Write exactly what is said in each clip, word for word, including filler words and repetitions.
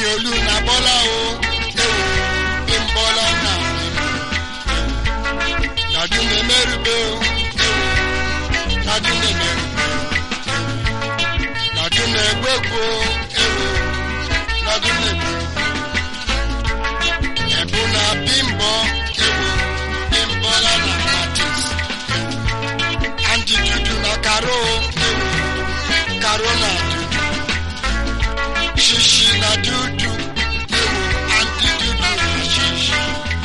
Olu na bola o ewo imbola na na du me merube o ewo na du me merube na du me gbegbo ewo na du me ebu na bimbo ewo imbola na matis anti dudu na karo ewo karo na dudu shishi na dudu ewo anti dudu na shishi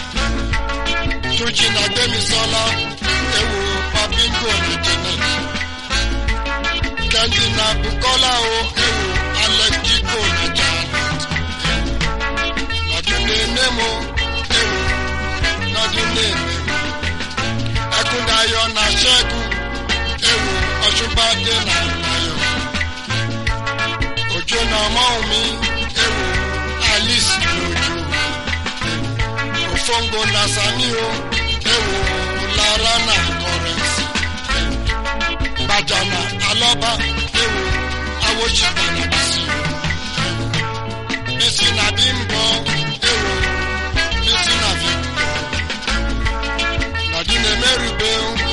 tuji na demi sola ewo papingo na jenet kendi na bukola o ewo alex jiko na janet na dune nemo ewo na dune nemo akunda yo na shegu ewo oshubade na nayo ojo na maumi ewo alice ojo ofongo na samio ewo lara na currency bajana aloba ewo awochiba na bisi bisi na bimbo ewo bisi na victor na dine merube